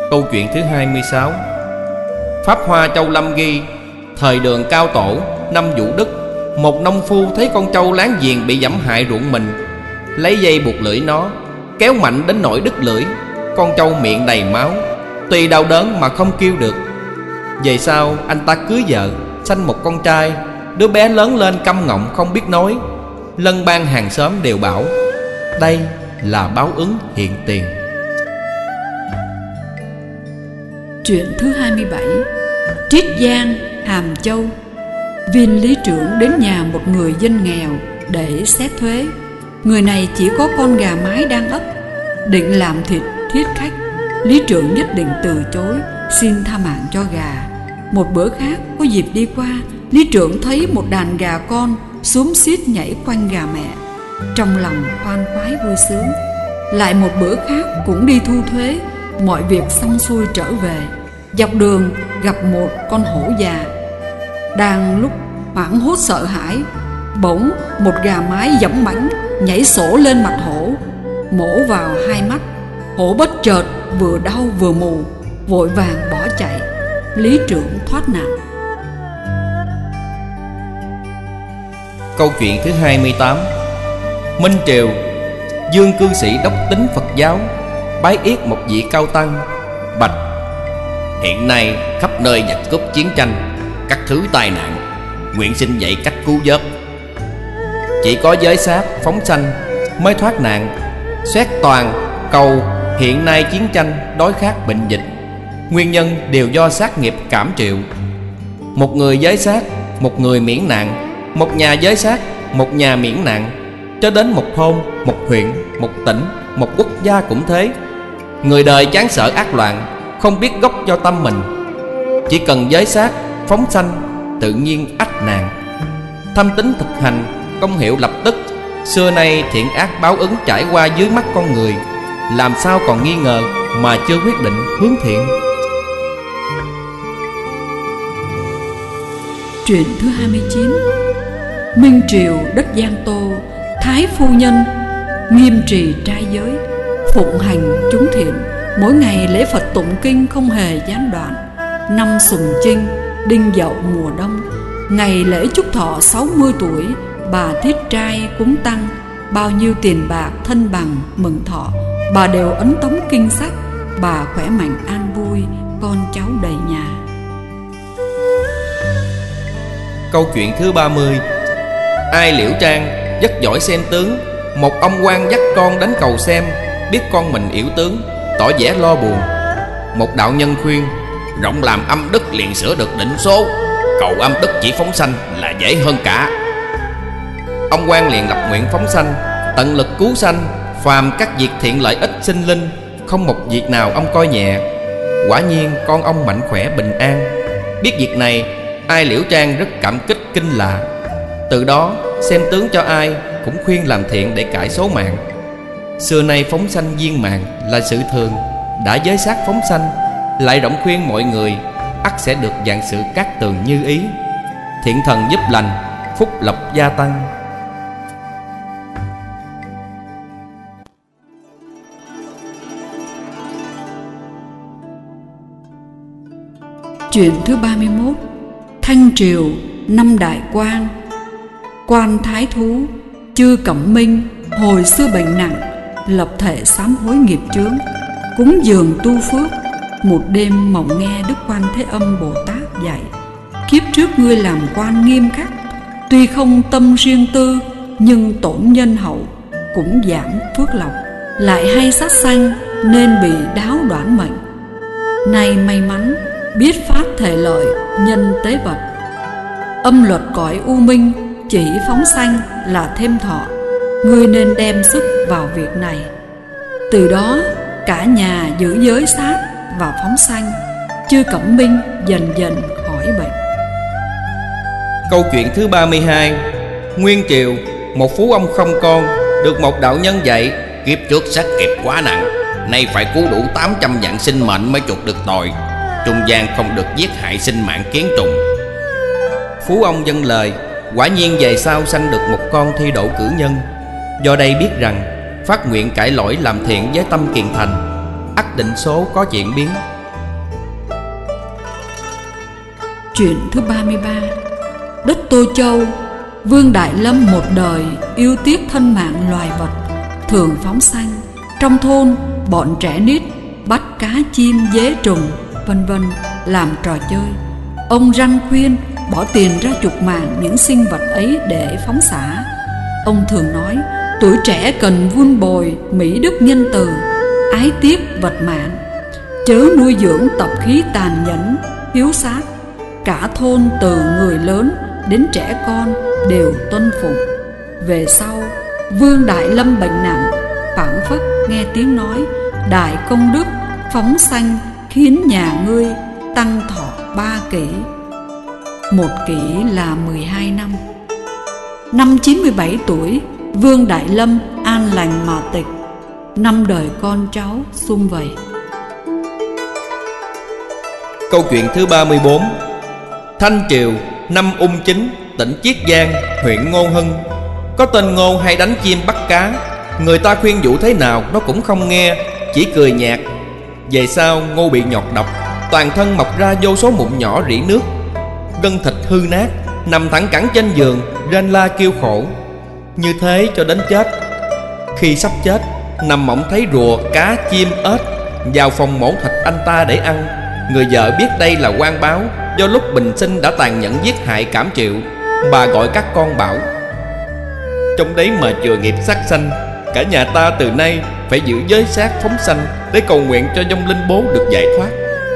Câu chuyện thứ 26. Pháp Hoa Châu Lâm ghi: thời Đường Cao Tổ, năm Vũ Đức, một nông phu thấy con trâu láng giềng bị giẫm hại ruộng mình, lấy dây buộc lưỡi nó, kéo mạnh đến nỗi đứt lưỡi. Con trâu miệng đầy máu, tuy đau đớn mà không kêu được. Về sau anh ta cưới vợ, sanh một con trai. Đứa bé lớn lên câm ngọng không biết nói. Lân bang hàng xóm đều bảo đây là báo ứng hiện tiền. Chuyện thứ 27. Triết Giang, Hàm Châu. Viên lý trưởng đến nhà một người dân nghèo để xét thuế. Người này chỉ có con gà mái đang ấp, định làm thịt thiết khách. Lý trưởng nhất định từ chối, xin tha mạng cho gà. Một bữa khác có dịp đi qua, lý trưởng thấy một đàn gà con xúm xít nhảy quanh gà mẹ, trong lòng khoan khoái vui sướng. Lại một bữa khác cũng đi thu thuế. Mọi việc xong xuôi trở về, dọc đường gặp một con hổ già. Đang lúc hoảng hốt sợ hãi, bỗng một gà mái dẫm mãnh nhảy sổ lên mặt hổ, mổ vào hai mắt. Hổ bất chợt vừa đau vừa mù, vội vàng bỏ chạy. Lý trưởng thoát nạn. Câu chuyện thứ 28. Minh Triều, Dương cư sĩ đốc tính Phật giáo bái yết một vị cao tăng, bạch: hiện nay khắp nơi giặc cướp chiến tranh, các thứ tai nạn, nguyện xin dạy cách cứu vớt. Chỉ có giới sát phóng sanh mới thoát nạn. Xét toàn cầu hiện nay chiến tranh, đói khát, bệnh dịch, nguyên nhân đều do sát nghiệp cảm triệu. Một người giới sát, một người miễn nạn. Một nhà giới sát, một nhà miễn nạn. Cho đến một thôn, một huyện, một tỉnh, một quốc gia cũng thế. Người đời chán sợ ác loạn, không biết gốc cho tâm mình. Chỉ cần giới sát phóng sanh, tự nhiên ách nạn. Thâm tín thực hành, công hiệu lập tức. Xưa nay thiện ác báo ứng trải qua dưới mắt con người, làm sao còn nghi ngờ mà chưa quyết định hướng thiện. Chuyện thứ 29. Minh Triều đất Giang Tô, Thái phu nhân nghiêm trì trai giới, phụng hành chúng thiện. Mỗi ngày lễ Phật tụng kinh không hề gián đoạn. Năm Sùng Chinh, Đinh Dậu mùa đông, ngày lễ chúc thọ 60 tuổi, bà thiết trai cúng tăng. Bao nhiêu tiền bạc thân bằng mừng thọ, bà đều ấn tống kinh sách. Bà khỏe mạnh an vui, con cháu đầy nhà. Câu chuyện thứ 30. Ai Liễu Trang rất giỏi xem tướng. Một ông quan dắt con đến cầu xem, biết con mình yểu tướng, tỏ vẻ lo buồn. Một đạo nhân khuyên: rộng làm âm đức liền sửa được định số, cầu âm đức chỉ phóng sanh là dễ hơn cả. Ông quan liền lập nguyện phóng sanh, tận lực cứu sanh, phàm các việc thiện lợi ích sinh linh, không một việc nào ông coi nhẹ. Quả nhiên con ông mạnh khỏe bình an. Biết việc này, Ai Liễu Trang rất cảm kích kinh lạ. Từ đó xem tướng cho ai cũng khuyên làm thiện để cải số mạng. Xưa nay phóng sanh viên mạng là sự thường, đã giới sát phóng sanh, lại rộng khuyên mọi người, ắt sẽ được vạn sự cát tường như ý. Thiện thần giúp lành, phúc lộc gia tăng. Chuyện thứ 31. Thanh Triều, năm Đại Quan. Quan thái thú Chư Cẩm Minh hồi xưa bệnh nặng, lập thể sám hối nghiệp chướng, cúng dường tu phước. Một đêm mộng nghe Đức Quan Thế Âm Bồ Tát dạy: kiếp trước ngươi làm quan nghiêm khắc, tuy không tâm riêng tư, nhưng tổn nhân hậu, cũng giảm phước lộc. Lại hay sát sanh nên bị đáo đoản mệnh. Nay may mắn biết phát thể lợi nhân tế vật. Âm luật cõi u minh chỉ phóng sanh là thêm thọ, ngươi nên đem sức vào việc này. Từ đó cả nhà giữ giới sát và phóng sanh. Chư Cẩm Minh dần dần khỏi bệnh. Câu chuyện thứ 32. Nguyên Triều, một phú ông không con, được một đạo nhân dạy: kiếp trước sát nghiệp quá nặng, nay phải cứu đủ 800 vạn sinh mệnh mới chuộc được tội, trung gian không được giết hại sinh mạng kiến trùng. Phú ông vâng lời, quả nhiên về sau sanh được một con thi đỗ cử nhân. Do đây biết rằng phát nguyện cải lỗi làm thiện với tâm kiền thành, ắt định số có chuyển biến. Truyện thứ 33. Đất Tô Châu. Vương Đại Lâm một đời yêu tiếc thân mạng loài vật, thường phóng sanh. Trong thôn, bọn trẻ nít bắt cá chim dế trùng vân vân làm trò chơi. Ông răn khuyên bỏ tiền ra chuộc mạng những sinh vật ấy để phóng xả. Ông thường nói tuổi trẻ cần vun bồi mỹ đức nhân từ, ái tiếc vật mạng, chớ nuôi dưỡng tập khí tàn nhẫn hiếu sát. Cả thôn từ người lớn đến trẻ con đều tuân phụng. Về sau, Vương Đại Lâm bệnh nặng, phảng phất nghe tiếng nói đại công đức phóng sanh khiến nhà ngươi tăng thọ 3 kỷ. 1 kỷ là 12 năm. Năm 97 tuổi, Vương Đại Lâm an lành mà tịch. 5 đời con cháu sum vầy. Câu chuyện thứ 34. Thanh Triều, năm Ung Chính, tỉnh Chiết Giang, huyện Ngô Hưng. Có tên Ngô hay đánh chim bắt cá. Người ta khuyên dụ thế nào nó cũng không nghe, chỉ cười nhạt. Về sau Ngô bị nhọt độc, toàn thân mọc ra vô số mụn nhỏ rỉ nước, gân thịt hư nát, nằm thẳng cẳng trên giường, rên la kêu khổ. Như thế cho đến chết. Khi sắp chết, nằm mộng thấy rùa, cá, chim, ếch vào phòng mổ thịt anh ta để ăn. Người vợ biết đây là oan báo, do lúc bình sinh đã tàn nhẫn giết hại Cảm Triệu. Bà gọi các con bảo: trong đấy mà chừa nghiệp sát sanh, cả nhà ta từ nay phải giữ giới sát phóng sanh, để cầu nguyện cho vong linh bố được giải thoát.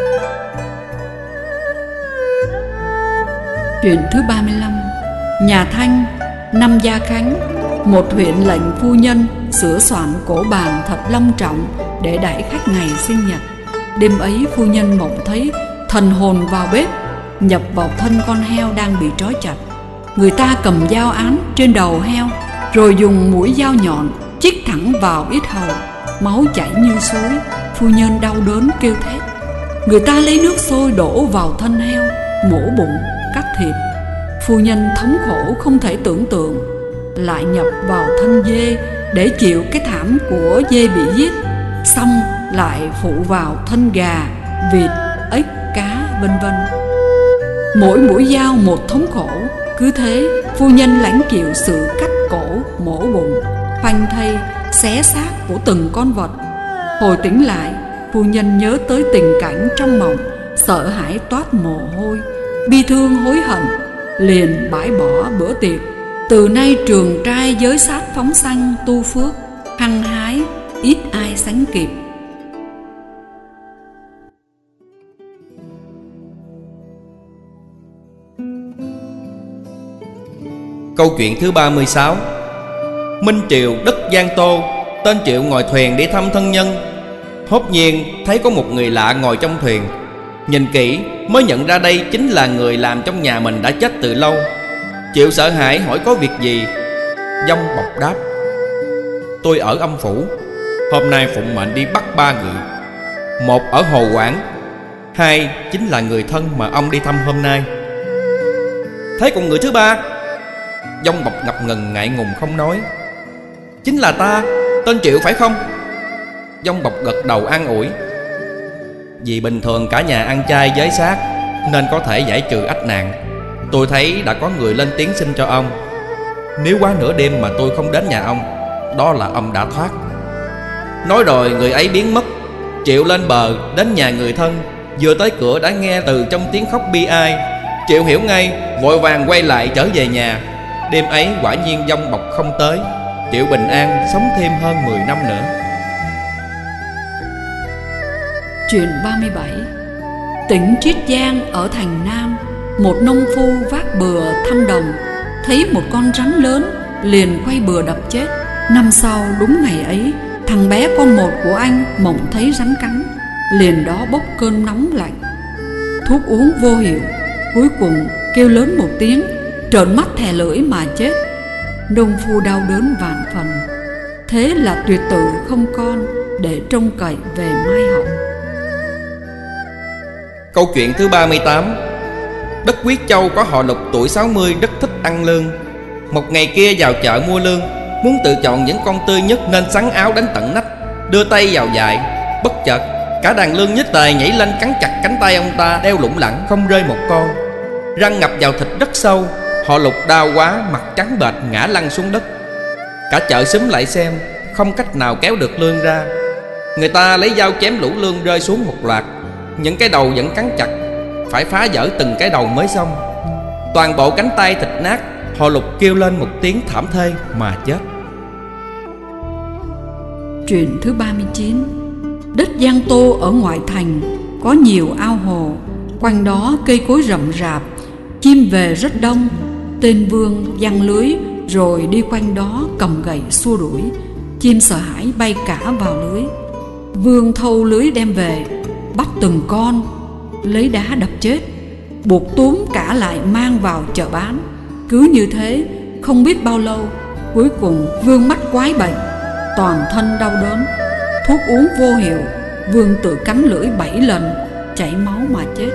Chuyện thứ 35. Nhà Thanh, năm Gia Khánh, một huyện lệnh phu nhân sửa soạn cổ bàn thật long trọng để đãi khách ngày sinh nhật. Đêm ấy phu nhân mộng thấy thần hồn vào bếp, nhập vào thân con heo đang bị trói chặt. Người ta cầm dao án trên đầu heo, rồi dùng mũi dao nhọn chích thẳng vào yết hầu, máu chảy như suối. Phu nhân đau đớn kêu thét. Người ta lấy nước sôi đổ vào thân heo, mổ bụng, cắt thịt. Phu nhân thống khổ không thể tưởng tượng, lại nhập vào thân dê để chịu cái thảm của dê bị giết, xong lại phụ vào thân gà, vịt, ếch, cá vân vân. Mỗi mũi dao một thống khổ. Cứ thế phu nhân lãnh chịu sự cắt cổ, mổ bụng, phanh thây, xé xác của từng con vật. Hồi tỉnh lại, phu nhân nhớ tới tình cảnh trong mộng, sợ hãi toát mồ hôi, bi thương hối hận, liền bãi bỏ bữa tiệc. Từ nay trường trai giới sát phóng sanh tu phước, hăng hái ít ai sánh kịp. Câu chuyện thứ 36. Minh Triều, đất Giang Tô. Tên Triệu ngồi thuyền đi thăm thân nhân. Hốt nhiên thấy có một người lạ ngồi trong thuyền. Nhìn kỹ mới nhận ra đây chính là người làm trong nhà mình đã chết từ lâu. Triệu sợ hãi hỏi có việc gì. Dông bộc đáp: tôi ở âm phủ, hôm nay phụng mệnh đi bắt 3 người. Một ở Hồ Quảng, 2 chính là người thân mà ông đi thăm hôm nay. Thế còn người thứ 3? Dông bộc ngập ngừng ngại ngùng không nói. Chính là ta, tên Triệu phải không? Dông bộc gật đầu an ủi. Vì bình thường cả nhà ăn chay giới sát, nên có thể giải trừ ách nạn. Tôi thấy đã có người lên tiếng xin cho ông. Nếu quá nửa đêm mà tôi không đến nhà ông, đó là ông đã thoát. Nói rồi người ấy biến mất. Triệu lên bờ đến nhà người thân. Vừa tới cửa đã nghe từ trong tiếng khóc bi ai. Triệu hiểu ngay, vội vàng quay lại trở về nhà. Đêm ấy quả nhiên dông bộc không tới. Triệu bình an sống thêm hơn 10 năm nữa. Chuyện 37. Tỉnh Triết Giang ở thành Nam, một nông phu vác bừa thăm đồng, thấy một con rắn lớn, liền quay bừa đập chết. Năm sau đúng ngày ấy, thằng bé con một của anh mộng thấy rắn cắn, liền đó bốc cơn nóng lạnh. Thuốc uống vô hiệu, cuối cùng kêu lớn một tiếng, trợn mắt thè lưỡi mà chết. Nông phu đau đớn vạn phần. Thế là tuyệt tự không con, để trông cậy về mai hậu. Câu chuyện thứ 38. Đất Quyết Châu có họ Lục tuổi 60 rất thích ăn lương. Một ngày kia vào chợ mua lương, muốn tự chọn những con tươi nhất nên sắn áo đến tận nách, đưa tay vào dại. Bất chợt cả đàn lương nhất tề nhảy lên cắn chặt cánh tay ông ta, đeo lủng lẳng không rơi một con. Răng ngập vào thịt rất sâu. Họ Lục đau quá, mặt trắng bệch ngã lăn xuống đất. Cả chợ xúm lại xem, không cách nào kéo được Lương ra. Người ta lấy dao chém lũ lương rơi xuống một loạt. Những cái đầu vẫn cắn chặt, phải phá vỡ từng cái đầu mới xong. Toàn bộ cánh tay thịt nát. Họ Lục kêu lên một tiếng thảm thê mà chết. Truyện thứ 39. Đất Giang Tô ở ngoại thành có nhiều ao hồ, quanh đó cây cối rậm rạp, chim về rất đông. Tên Vương giăng lưới rồi đi quanh đó cầm gậy xua đuổi. Chim sợ hãi bay cả vào lưới. Vương thâu lưới đem về, bắt từng con, lấy đá đập chết, buộc túm cả lại mang vào chợ bán. Cứ như thế không biết bao lâu, cuối cùng Vương mắc quái bệnh, toàn thân đau đớn. Thuốc uống vô hiệu, Vương tự cắn lưỡi 7 lần, chảy máu mà chết.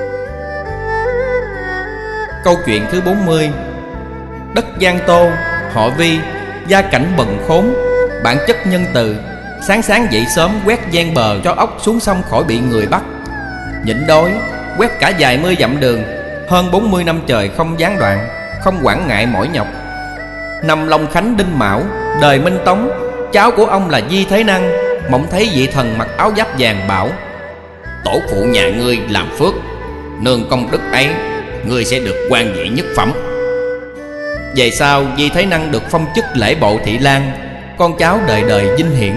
Câu chuyện thứ 40. Đất Giang Tô, họ Vi, gia cảnh bần khốn, bản chất nhân từ. Sáng sáng dậy sớm quét ven bờ cho ốc xuống sông khỏi bị người bắt. Nhịn đói, quét cả vài mươi dặm đường, hơn 40 năm trời không gián đoạn, không quản ngại mỏi nhọc. Năm Long Khánh Đinh Mão, đời Minh Tống, cháu của ông là Di Thế Năng, mộng thấy vị thần mặc áo giáp vàng bảo: tổ phụ nhà ngươi làm phước, nương công đức ấy, ngươi sẽ được quan vị nhất phẩm. Về sau Di Thế Năng được phong chức lễ bộ thị lang, con cháu đời đời vinh hiển.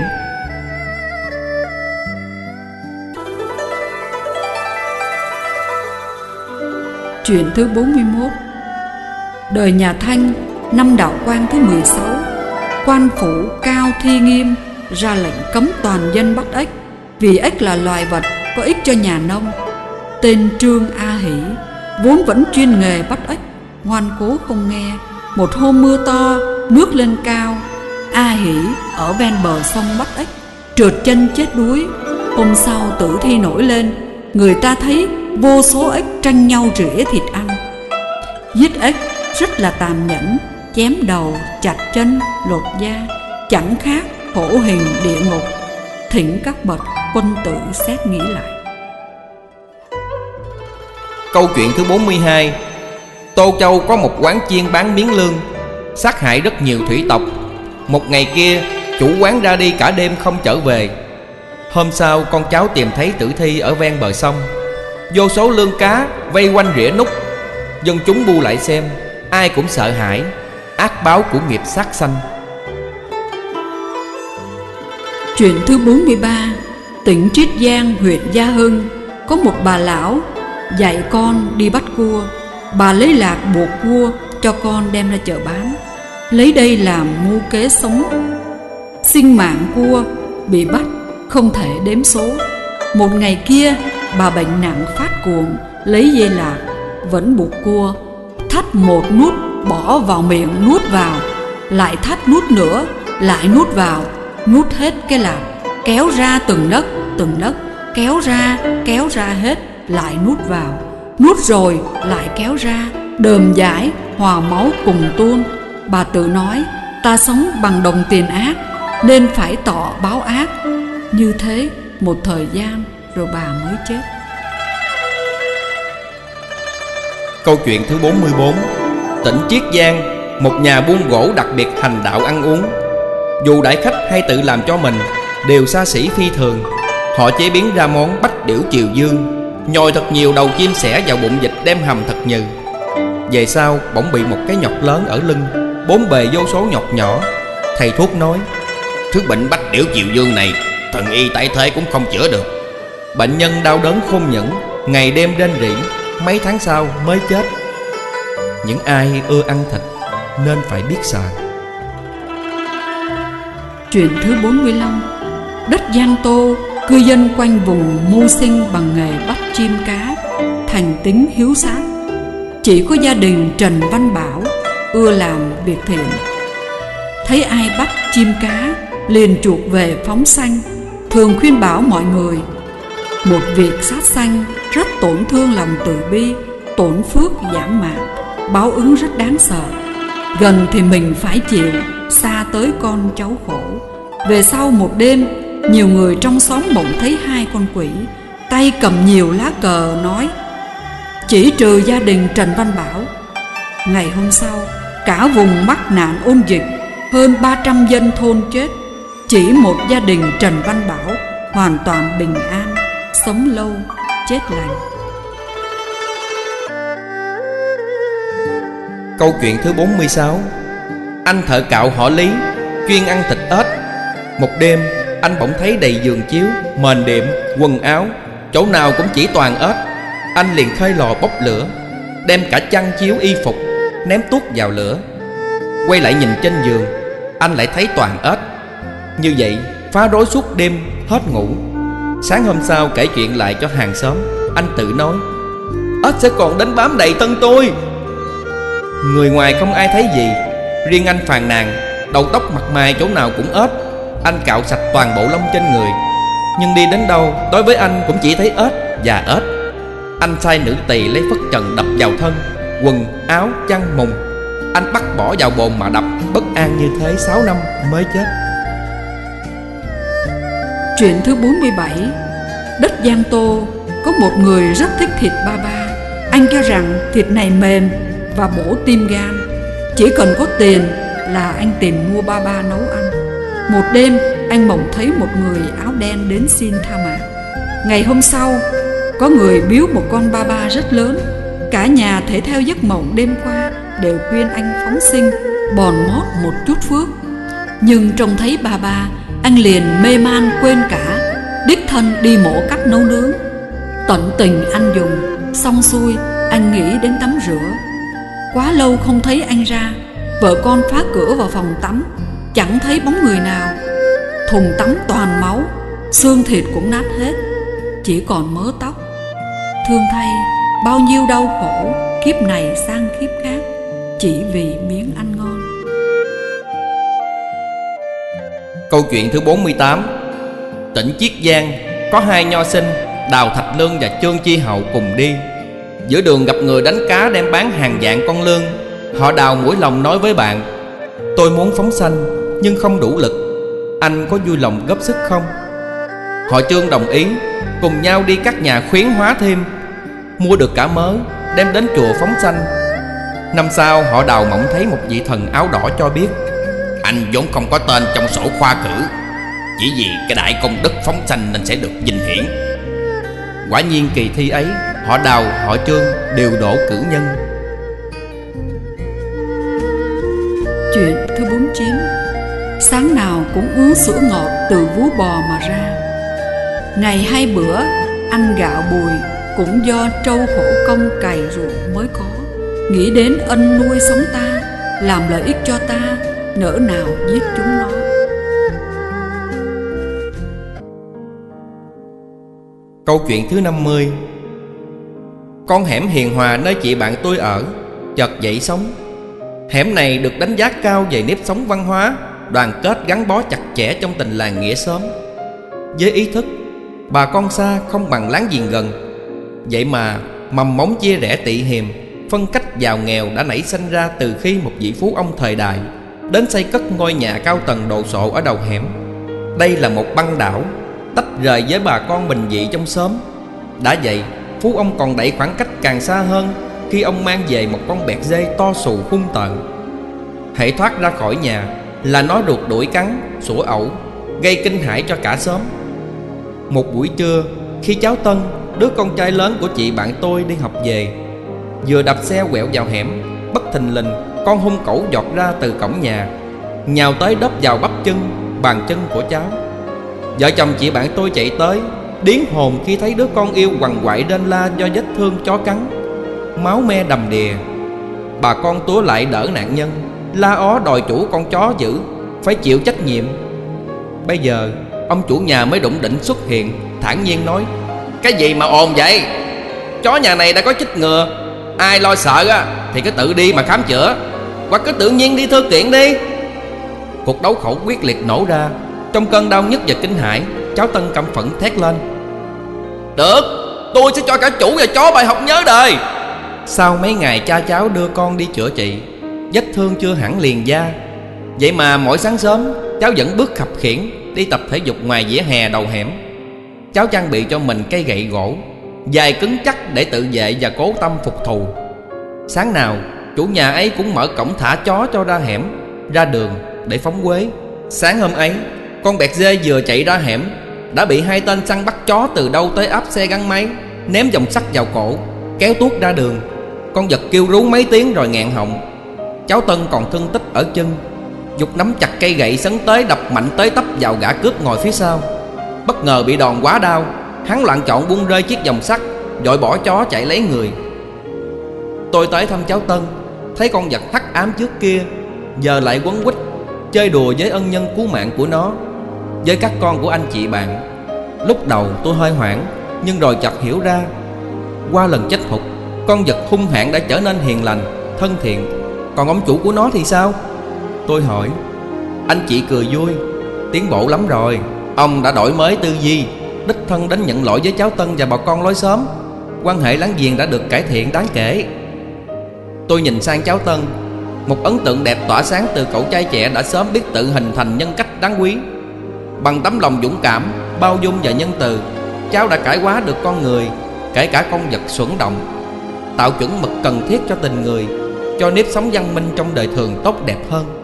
Chuyện thứ 41. Đời nhà Thanh, năm đạo quan thứ 16, quan phủ Cao Thi Nghiêm ra lệnh cấm toàn dân bắt ếch, vì ếch là loài vật có ích cho nhà nông. Tên Trương A Hỷ vốn vẫn chuyên nghề bắt ếch, ngoan cố không nghe. Một hôm mưa to, nước lên cao, A Hỷ ở ven bờ sông bắt ếch, trượt chân chết đuối. Hôm sau tử thi nổi lên, người ta thấy vô số ếch tranh nhau rỉa thịt ăn. Giết ếch rất là tàn nhẫn, chém đầu, chặt chân, lột da, chẳng khác khổ hình địa ngục. Thỉnh các bậc quân tử xét nghĩ lại. Câu chuyện thứ 42. Tô Châu có một quán chiên bán miếng lương, sát hại rất nhiều thủy tộc. Một ngày kia, chủ quán ra đi cả đêm không trở về. Hôm sau con cháu tìm thấy tử thi ở ven bờ sông. Vô số lương cá vây quanh rỉa nút. Dân chúng bu lại xem, ai cũng sợ hãi, ác báo của nghiệp sát sanh. Chuyện thứ 43. Tỉnh Triết Giang, huyện Gia Hưng, có một bà lão dạy con đi bắt cua. Bà lấy lạc buộc cua cho con đem ra chợ bán, lấy đây làm mưu kế sống. Sinh mạng cua bị bắt không thể đếm số. Một ngày kia bà bệnh nặng phát cuồng, lấy dây lạc vẫn buộc cua, thắt một nút bỏ vào miệng nuốt vào, lại thắt nút nữa, lại nuốt vào, nuốt hết cái lạc, kéo ra từng nấc, kéo ra hết, lại nuốt vào, nuốt rồi lại kéo ra, đờm dãi hòa máu cùng tuôn. Bà tự nói, ta sống bằng đồng tiền ác nên phải tọ báo ác. Như thế một thời gian rồi bà mới chết. Câu chuyện thứ 44. Tỉnh Chiết Giang, một nhà buôn gỗ đặc biệt hành đạo ăn uống. Dù đại khách hay tự làm cho mình, đều xa xỉ phi thường. Họ chế biến ra món bách điểu triều dương, nhồi thật nhiều đầu chim sẻ vào bụng vịt đem hầm thật nhừ. Về sau bỗng bị một cái nhọt lớn ở lưng, bốn bề vô số nhọt nhỏ. Thầy thuốc nói, thứ bệnh bách điểu triều dương này thần y tại thế cũng không chữa được. Bệnh nhân đau đớn khôn nhẫn, ngày đêm rên rỉ, mấy tháng sau mới chết. Những ai ưa ăn thịt nên phải biết sợ. Chuyện thứ 45. Đất Giang Tô, cư dân quanh vùng mưu sinh bằng nghề bắt chim cá, thành tính hiếu sát. Chỉ có gia đình Trần Văn Bảo ưa làm việc thiện. Thấy ai bắt chim cá liền chuộc về phóng sanh, thường khuyên bảo mọi người, một việc sát sanh rất tổn thương lòng từ bi, tổn phước giảm mạng, báo ứng rất đáng sợ. Gần thì mình phải chịu, xa tới con cháu khổ. Về sau một đêm, nhiều người trong xóm bỗng thấy hai con quỷ, tay cầm nhiều lá cờ nói, chỉ trừ gia đình Trần Văn Bảo. Ngày hôm sau, cả vùng mắc nạn ôn dịch, hơn 300 dân thôn chết. Chỉ một gia đình Trần Văn Bảo hoàn toàn bình an, sống lâu, chết lành. Câu chuyện thứ 46. Anh thợ cạo họ Lý chuyên ăn thịt ếch. Một đêm, anh bỗng thấy đầy giường chiếu, mền đệm, quần áo, chỗ nào cũng chỉ toàn ếch. Anh liền khơi lò bốc lửa, đem cả chăn chiếu y phục ném tuốt vào lửa. Quay lại nhìn trên giường, anh lại thấy toàn ếch. Như vậy phá rối suốt đêm, hết ngủ. Sáng hôm sau kể chuyện lại cho hàng xóm, anh tự nói: ếch sẽ còn đến bám đầy thân tôi. Người ngoài không ai thấy gì, riêng anh phàn nàn đầu tóc mặt mày chỗ nào cũng ếch. Anh cạo sạch toàn bộ lông trên người, nhưng đi đến đâu đối với anh cũng chỉ thấy ếch và ếch. Anh sai nữ tỳ lấy phất trần đập vào thân, quần, áo, chăn, mùng. Anh bắt bỏ vào bồn mà đập, bất an như thế 6 năm mới chết. Chuyện thứ 47. Đất Giang Tô có một người rất thích thịt ba ba. Anh cho rằng thịt này mềm và bổ tim gan. Chỉ cần có tiền là anh tìm mua ba ba nấu ăn. Một đêm anh mộng thấy một người áo đen đến xin tha mạng. Ngày hôm sau, có người biếu một con ba ba rất lớn. Cả nhà thể theo giấc mộng đêm qua đều khuyên anh phóng sinh, bòn mót một chút phước. Nhưng trông thấy ba ba, anh liền mê man quên cả, đích thân đi mổ cắt nấu nướng. Tận tình anh dùng, xong xuôi anh nghĩ đến tắm rửa. Quá lâu không thấy anh ra, vợ con phá cửa vào phòng tắm, chẳng thấy bóng người nào. Thùng tắm toàn máu, xương thịt cũng nát hết, chỉ còn mớ tóc. Thương thay, bao nhiêu đau khổ, kiếp này sang kiếp khác, chỉ vì miếng ăn ngon. Câu chuyện thứ 48. Tỉnh Chiết Giang có hai nho sinh Đào Thạch Lương và Trương Chi Hậu cùng đi. Giữa đường gặp người đánh cá đem bán hàng vạn con lương. Họ Đào mũi lòng nói với bạn: tôi muốn phóng sanh nhưng không đủ lực, anh có vui lòng góp sức không? Họ Trương đồng ý, cùng nhau đi các nhà khuyến hóa thêm, mua được cả mớ, đem đến chùa phóng sanh. Năm sau họ Đào mộng thấy một vị thần áo đỏ cho biết: anh vốn không có tên trong sổ khoa cử, chỉ vì cái đại công đức phóng sanh nên sẽ được vinh hiển. Quả nhiên kỳ thi ấy, họ Đào, họ Trương đều đỗ cử nhân. Chuyện thứ 49. Sáng nào cũng uống sữa ngọt từ vú bò mà ra. Ngày 2 bữa ăn gạo bùi cũng do trâu khổ công cày ruộng mới có. Nghĩ đến ân nuôi sống ta, làm lợi ích cho ta, nỡ nào giết chúng nó. Câu chuyện thứ 50. Con hẻm hiền hòa nơi chị bạn tôi ở chợt dậy sóng. Hẻm này được đánh giá cao về nếp sống văn hóa, đoàn kết gắn bó chặt chẽ trong tình làng nghĩa xóm. Với ý thức bà con xa không bằng láng giềng gần, vậy mà mầm mống chia rẽ tị hiềm, phân cách giàu nghèo đã nảy sinh ra từ khi một vị phú ông thời đại đến xây cất ngôi nhà cao tầng đồ sộ ở đầu hẻm. Đây là một băng đảo tách rời với bà con bình dị trong xóm. Đã vậy, phú ông còn đẩy khoảng cách càng xa hơn khi ông mang về một con bẹt dê to xù hung tợn. Hễ thoát ra khỏi nhà là nó rượt đuổi cắn, sủa ẩu, gây kinh hãi cho cả xóm. Một buổi trưa, khi cháu Tân, đứa con trai lớn của chị bạn tôi đi học về, vừa đạp xe quẹo vào hẻm, bất thình lình con hung cẩu giọt ra từ cổng nhà, nhào tới đớp vào bắp chân, bàn chân của cháu. Vợ chồng chị bạn tôi chạy tới, điếng hồn khi thấy đứa con yêu quằn quại rên la do vết thương chó cắn, máu me đầm đìa. Bà con túa lại đỡ nạn nhân, la ó đòi chủ con chó dữ phải chịu trách nhiệm. Bây giờ ông chủ nhà mới đủng đỉnh xuất hiện, thản nhiên nói: cái gì mà ồn vậy? Chó nhà này đã có chích ngừa, ai lo sợ á thì cứ tự đi mà khám chữa, hoặc cứ tự nhiên đi thư kiện đi. Cuộc đấu khẩu quyết liệt nổ ra. Trong cơn đau nhức và kinh hãi, cháu Tân căm phẫn thét lên: được, tôi sẽ cho cả chủ và chó bài học nhớ đời. Sau mấy ngày cha cháu đưa con đi chữa trị, vết thương chưa hẳn liền da. Vậy mà mỗi sáng sớm cháu vẫn bước khập khiễng đi tập thể dục ngoài vỉa hè đầu hẻm. Cháu trang bị cho mình cây gậy gỗ, vai cứng chắc để tự vệ và cố tâm phục thù. Sáng nào chủ nhà ấy cũng mở cổng thả chó cho ra hẻm, ra đường để phóng quế. Sáng hôm ấy, con bẹt dê vừa chạy ra hẻm đã bị hai tên săn bắt chó từ đâu tới áp xe gắn máy, ném vòng sắt vào cổ, kéo tuốt ra đường. Con vật kêu rú mấy tiếng rồi nghẹn họng. Cháu Tân còn thương tích ở chân, giục nắm chặt cây gậy sấn tới đập mạnh tới tấp vào gã cướp ngồi phía sau. Bất ngờ bị đòn quá đau, hắn loạn trọn buông rơi chiếc vòng sắt, vội bỏ chó chạy lấy người. Tôi tới thăm cháu Tân, thấy con vật hắc ám trước kia giờ lại quấn quýt chơi đùa với ân nhân cứu mạng của nó, với các con của anh chị bạn. Lúc đầu tôi hơi hoảng, nhưng rồi chợt hiểu ra, qua lần chết hụt, con vật hung hãn đã trở nên hiền lành, thân thiện. Còn ông chủ của nó thì sao? Tôi hỏi. Anh chị cười vui. Tiến bộ lắm rồi. Ông đã đổi mới tư duy, đích thân đến nhận lỗi với cháu Tân và bà con lối xóm. Quan hệ láng giềng đã được cải thiện đáng kể. Tôi nhìn sang cháu Tân. Một ấn tượng đẹp tỏa sáng từ cậu trai trẻ đã sớm biết tự hình thành nhân cách đáng quý. Bằng tấm lòng dũng cảm, bao dung và nhân từ, cháu đã cải hóa được con người, kể cả con vật xuẩn động, tạo chuẩn mực cần thiết cho tình người, cho nếp sống văn minh trong đời thường tốt đẹp hơn.